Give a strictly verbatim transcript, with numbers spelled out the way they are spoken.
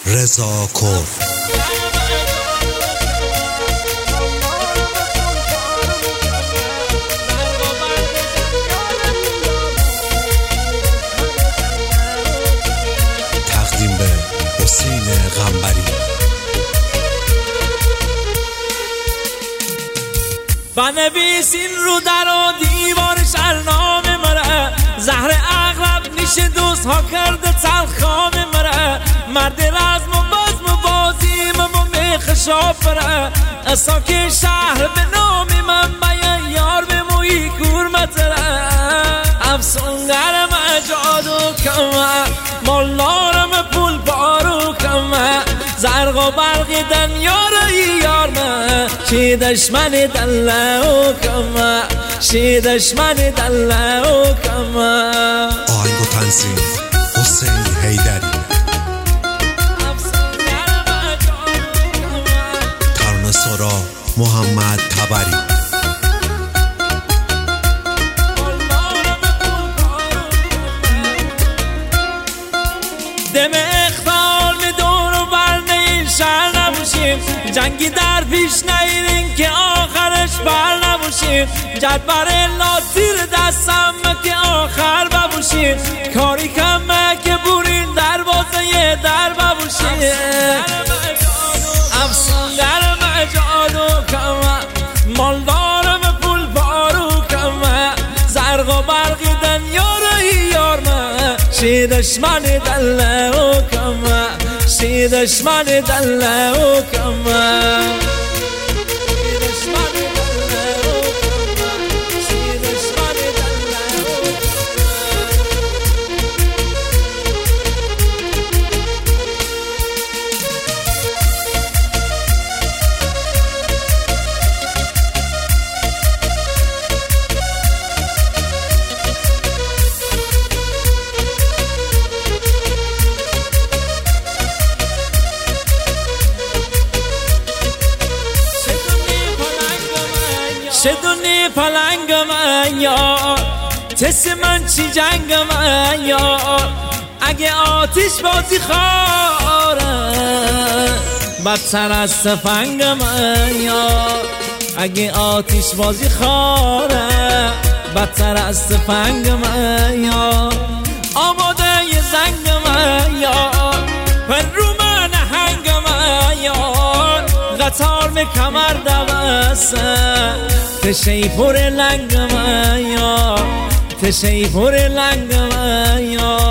رضا کور. تقدیم به حسین غنبری. بنویسین رو در و دیوار شرنامه مره، زهر اغرب نیشه دوست ها کرده تلخام مره، مرد رزم و بزم و بازیم و میخشاب بره، اسا که شهر به نامی من بیان یار به موی کورمت ره، افسونگرم جادو کمه مالارم پول بارو کمه، زرق و برقی دنیا رایی یارمه، شی دشمن دله و کمه، شی دشمن دله و کمه. آهنگ و تنظیم حسین حیدری. ترانه سرا محمد تبری. دم اخبار می دور و برنه شهر نبوشیم، جنگی در پیش نیرین که آخرش بر نبوشیم، جدبر لاتیر دستم که آخر ببوشیم، کاری کمه که بورین دروازه در ببوشیم، افسونگر مجادو کمه مالدارم پول بارو کمه، زرق و برقی دنیا رو یارمه، شی دشمن دله و کمه، شی دشمن دله و کمه. شدونی پلنگ من یار، تس من چی جنگ من یار، اگه آتیش بازی خاره بدتر از سفنگ من یار، اگه آتیش بازی خاره بدتر از سفنگ من یار، آماده یه زنگ من یار، پر رو من هنگ من یار، قطار می کمر دوسته، تشی پر لنگ من یار، تشی پر لنگ من یار.